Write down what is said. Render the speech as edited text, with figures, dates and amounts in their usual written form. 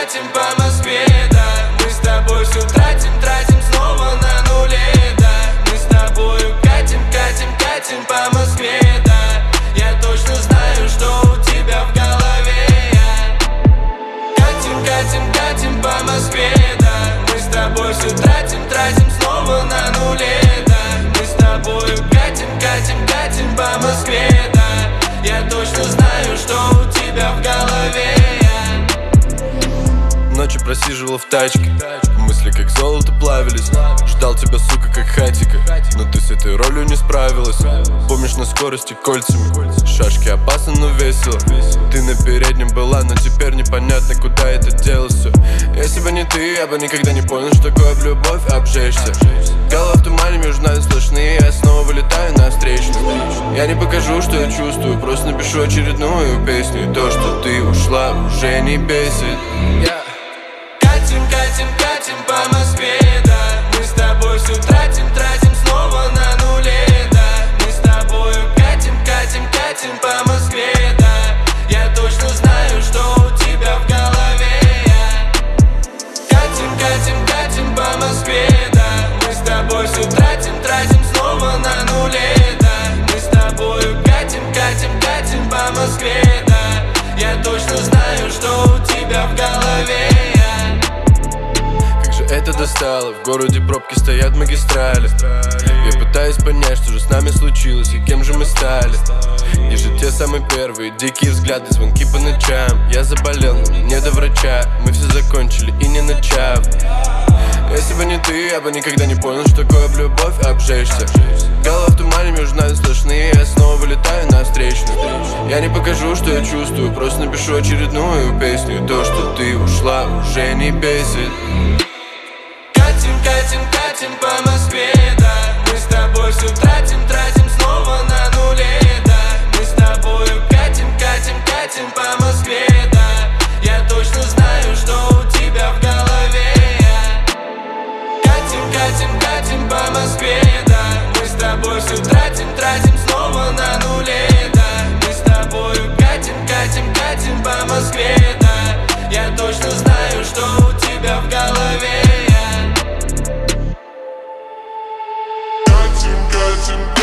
катим по Москве, да. Мы с тобой все тратим снова на нуле, да. Мы с тобою катим по Москве, да. Я точно знаю, что у тебя в голове. Катим по Москве, да. Мы с тобой все тратим снова на нуле, да. Мы с тобою катим по Москве, да. Я точно знаю, что у тебя в голове. Ночью просиживал в тачке, мысли как золото плавились. Ждал тебя, сука, как хатика, но ты с этой ролью не справилась. Помнишь, на скорости кольцами, шашки опасно, но весело. Ты на переднем была, но теперь непонятно, куда это дело все. Если бы не ты, я бы никогда не понял, что такое в любовь обжечься. Голова в тумане, между нами сплошные, я снова вылетаю на встречную. Я не покажу, что я чувствую, просто напишу очередную песню. И то, что ты ушла, уже не бесит. Катим по Москве, да. Мы с тобой все тратим снова на нуле, да. Мы с тобою катим по Москве, да. Я точно знаю, что у тебя в голове. Катим по Москве, да. Мы с тобой все тратим снова на нуле, да. Мы с тобою катим по Москве, да. Я точно знаю, что у тебя в голове. Это достало, в городе пробки стоят магистрали. Я пытаюсь понять, что же с нами случилось и кем же мы стали. Где же те самые первые дикие взгляды, звонки по ночам. Я заболел, но не до врача. Мы все закончили и не начав. Если бы не ты, я бы никогда не понял, что такое в любовь обжечься. Голова в тумане, между нами сплошные, я снова вылетаю на встречную. Я не покажу, что я чувствую, просто напишу очередную песню. И то, что ты ушла, уже не бесит. Катим по Москве, да. Мы с тобой все тратим снова на нуле, да. Мы с тобою катим по Москве, да. Я точно знаю, что у тебя в голове. Катим по Москве, да. Мы с тобой все тратим снова на нуле, да. Мы с тобою катим по Москве, да. Я точно знаю, что у тебя в голове. Катим